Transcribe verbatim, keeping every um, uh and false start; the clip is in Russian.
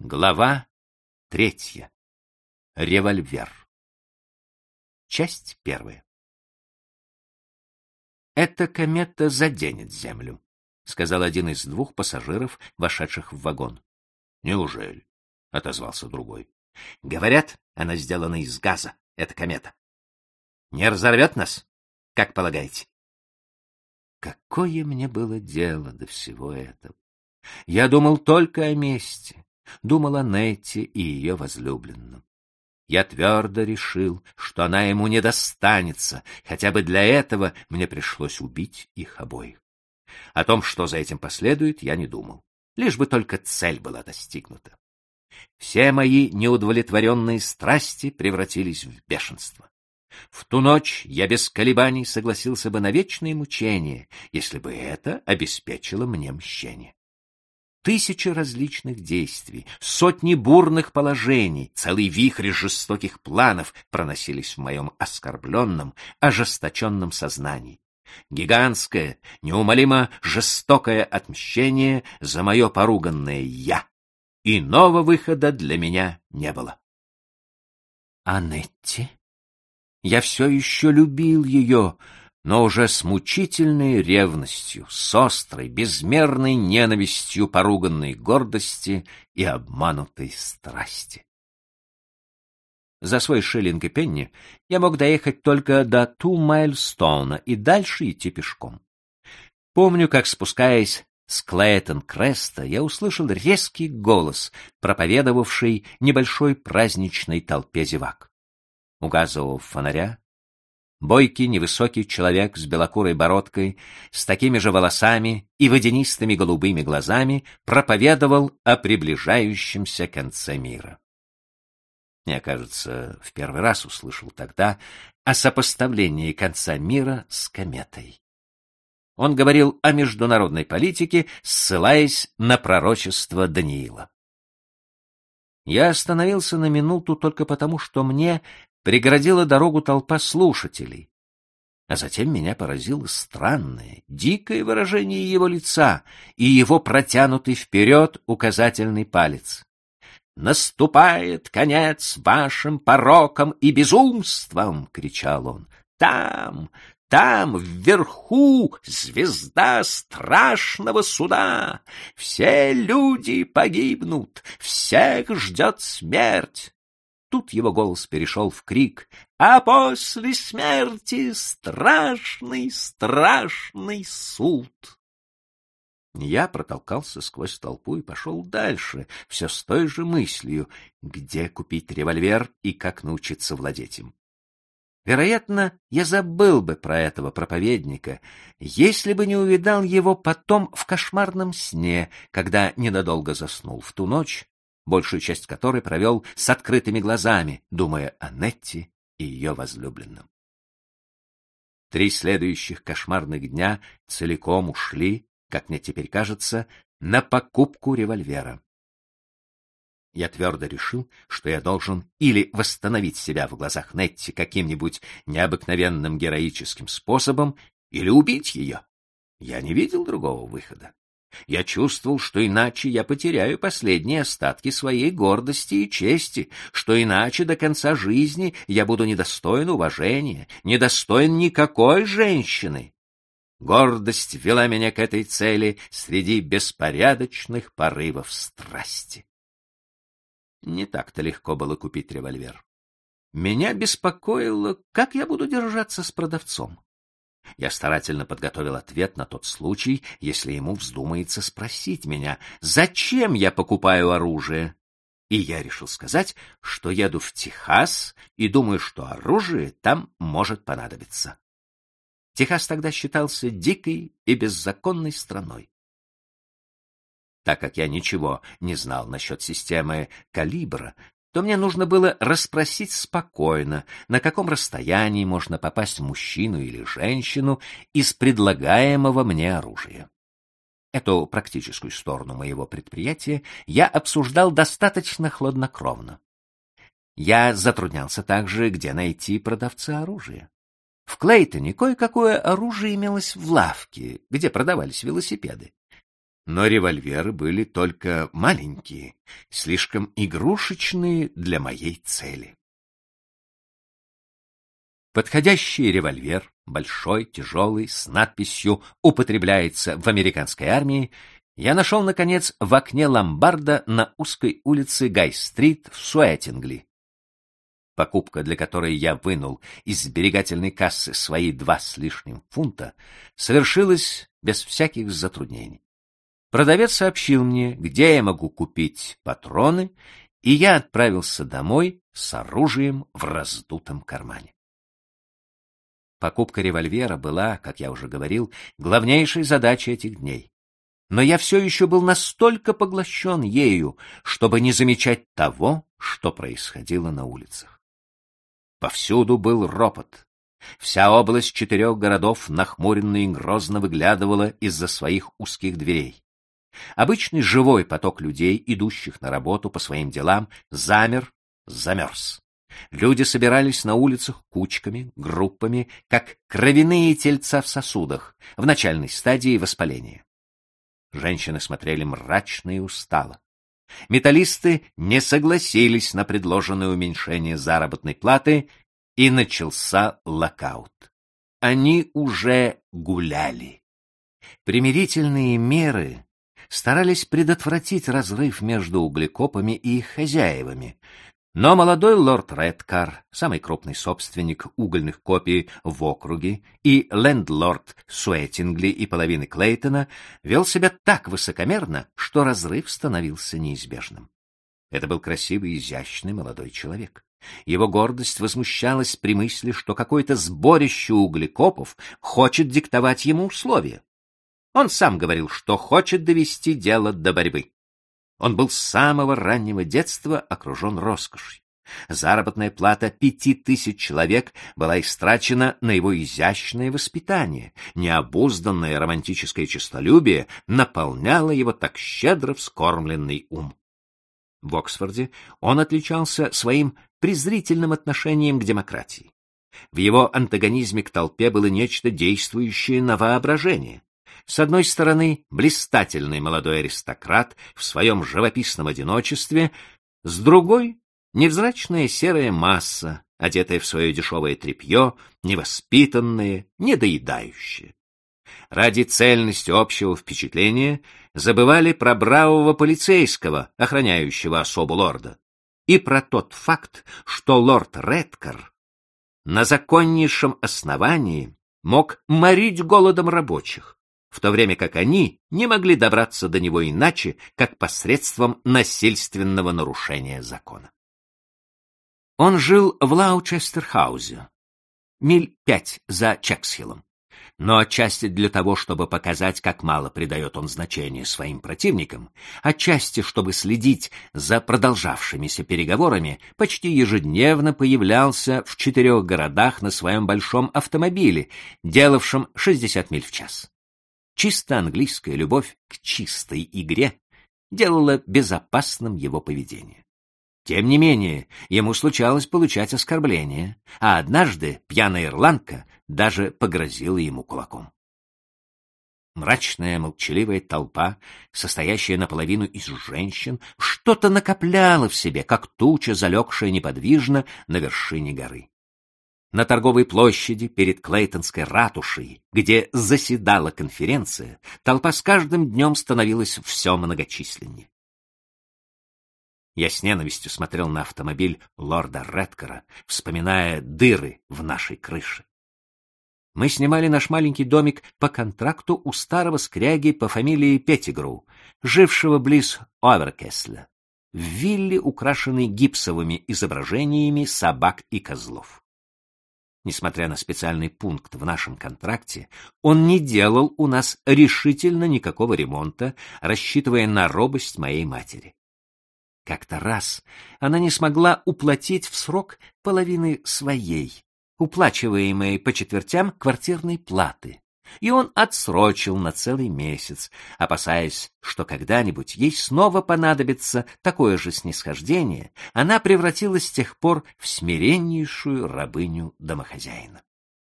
Глава третья. Револьвер. Часть первая. «Эта комета заденет Землю», — сказал один из двух пассажиров, вошедших в вагон. «Неужели?» — отозвался другой. «Говорят, она сделана из газа, эта комета. Не разорвет нас, как полагаете?» Какое мне было дело до всего этого? Я думал только о мести. Думал о Нетте и ее возлюбленном. Я твердо решил, что она ему не достанется, хотя бы для этого мне пришлось убить их обоих. О том, что за этим последует, я не думал, лишь бы только цель была достигнута. Все мои неудовлетворенные страсти превратились в бешенство. В ту ночь я без колебаний согласился бы на вечные мучения, если бы это обеспечило мне мщение. Тысячи различных действий, сотни бурных положений, целый вихрь жестоких планов проносились в моем оскорбленном, ожесточенном сознании. Гигантское, неумолимо жестокое отмщение за мое поруганное «я». Иного выхода для меня не было. А Нетти? Я все еще любил ее, но уже с мучительной ревностью, с острой, безмерной ненавистью поруганной гордости и обманутой страсти. За свой шиллинг и пенни я мог доехать только до Ту-Майлстоуна и дальше идти пешком. Помню, как, спускаясь с Клейтон-Креста, я услышал резкий голос, проповедовавший небольшой праздничной толпе зевак. У газового фонаря бойкий невысокий человек с белокурой бородкой, с такими же волосами и водянистыми голубыми глазами проповедовал о приближающемся конце мира. Я, кажется, в первый раз услышал тогда о сопоставлении конца мира с кометой. Он говорил о международной политике, ссылаясь на пророчество Даниила. Я остановился на минуту только потому, что мне преградила дорогу толпа слушателей, а затем меня поразило странное, дикое выражение его лица и его протянутый вперед указательный палец. «Наступает конец вашим порокам и безумствам!» — кричал он. «Там, там, вверху, звезда страшного суда! Все люди погибнут, всех ждет смерть!» Тут его голос перешел в крик: «А после смерти страшный, страшный суд!» Я протолкался сквозь толпу и пошел дальше, все с той же мыслью, где купить револьвер и как научиться владеть им. Вероятно, я забыл бы про этого проповедника, если бы не увидал его потом в кошмарном сне, когда ненадолго заснул в ту ночь, большую часть которой провел с открытыми глазами, думая о Нетте и ее возлюбленном. Три следующих кошмарных дня целиком ушли, как мне теперь кажется, на покупку револьвера. Я твердо решил, что я должен или восстановить себя в глазах Нетти каким-нибудь необыкновенным героическим способом, или убить ее. Я не видел другого выхода. Я чувствовал, что иначе я потеряю последние остатки своей гордости и чести, что иначе до конца жизни я буду недостоин уважения, недостоин никакой женщины. Гордость вела меня к этой цели среди беспорядочных порывов страсти. Не так-то легко было купить револьвер. Меня беспокоило, как я буду держаться с продавцом. Я старательно подготовил ответ на тот случай, если ему вздумается спросить меня, зачем я покупаю оружие. И я решил сказать, что еду в Техас и думаю, что оружие там может понадобиться. Техас тогда считался дикой и беззаконной страной. Так как я ничего не знал насчет системы калибра, то мне нужно было расспросить спокойно, на каком расстоянии можно попасть в мужчину или женщину из предлагаемого мне оружия. Эту практическую сторону моего предприятия я обсуждал достаточно хладнокровно. Я затруднялся также, где найти продавца оружия. В Клейтоне кое-какое оружие имелось в лавке, где продавались велосипеды. Но револьверы были только маленькие, слишком игрушечные для моей цели. Подходящий револьвер, большой, тяжелый, с надписью «Употребляется в американской армии», я нашел, наконец, в окне ломбарда на узкой улице Гай-стрит в Суэттингли. Покупка, для которой я вынул из сберегательной кассы свои два с лишним фунта, совершилась без всяких затруднений. Продавец сообщил мне, где я могу купить патроны, и я отправился домой с оружием в раздутом кармане. Покупка револьвера была, как я уже говорил, главнейшей задачей этих дней. Но я все еще был настолько поглощен ею, чтобы не замечать того, что происходило на улицах. Повсюду был ропот. Вся область четырех городов нахмуренно и грозно выглядывала из-за своих узких дверей. Обычный живой поток людей, идущих на работу по своим делам, замер, замерз. Люди собирались на улицах кучками, группами, как кровяные тельца в сосудах, в начальной стадии воспаления. Женщины смотрели мрачно и устало. Металлисты не согласились на предложенное уменьшение заработной платы, и начался локаут. Они уже гуляли. Примирительные меры старались предотвратить разрыв между углекопами и их хозяевами, но молодой лорд Редкар, самый крупный собственник угольных копий в округе, и лендлорд Суэттингли и половины Клейтона вел себя так высокомерно, что разрыв становился неизбежным. Это был красивый, изящный молодой человек. Его гордость возмущалась при мысли, что какое-то сборище углекопов хочет диктовать ему условия. Он сам говорил, что хочет довести дело до борьбы. Он был с самого раннего детства окружен роскошью. Заработная плата пяти тысяч человек была истрачена на его изящное воспитание. Необузданное романтическое честолюбие наполняло его так щедро вскормленный ум. В Оксфорде он отличался своим презрительным отношением к демократии. В его антагонизме к толпе было нечто действующее на воображение. С одной стороны, блистательный молодой аристократ в своем живописном одиночестве, с другой — невзрачная серая масса, одетая в свое дешевое тряпье, невоспитанная, недоедающая. Ради цельности общего впечатления забывали про бравого полицейского, охраняющего особу лорда, и про тот факт, что лорд Редкар на законнейшем основании мог морить голодом рабочих, в то время как они не могли добраться до него иначе, как посредством насильственного нарушения закона. Он жил в Лаучестер-хаузе, миль пять за Чексхиллом, но отчасти для того, чтобы показать, как мало придает он значения своим противникам, отчасти, чтобы следить за продолжавшимися переговорами, почти ежедневно появлялся в четырех городах на своем большом автомобиле, делавшем шестьдесят миль в час. Чисто английская любовь к чистой игре делала безопасным его поведение. Тем не менее, ему случалось получать оскорбления, а однажды пьяная ирландка даже погрозила ему кулаком. Мрачная, молчаливая толпа, состоящая наполовину из женщин, что-то накопляла в себе, как туча, залегшая неподвижно на вершине горы. На торговой площади перед Клейтонской ратушей, где заседала конференция, толпа с каждым днем становилась все многочисленнее. Я с ненавистью смотрел на автомобиль лорда Редкара, вспоминая дыры в нашей крыше. Мы снимали наш маленький домик по контракту у старого скряги по фамилии Петтигру, жившего близ Оверкесля, в вилле, украшенной гипсовыми изображениями собак и козлов. Несмотря на специальный пункт в нашем контракте, он не делал у нас решительно никакого ремонта, рассчитывая на робость моей матери. Как-то раз она не смогла уплатить в срок половины своей, уплачиваемой по четвертям квартирной платы, и он отсрочил на целый месяц, опасаясь, что когда-нибудь ей снова понадобится такое же снисхождение. Она превратилась с тех пор в смиреннейшую рабыню домохозяина.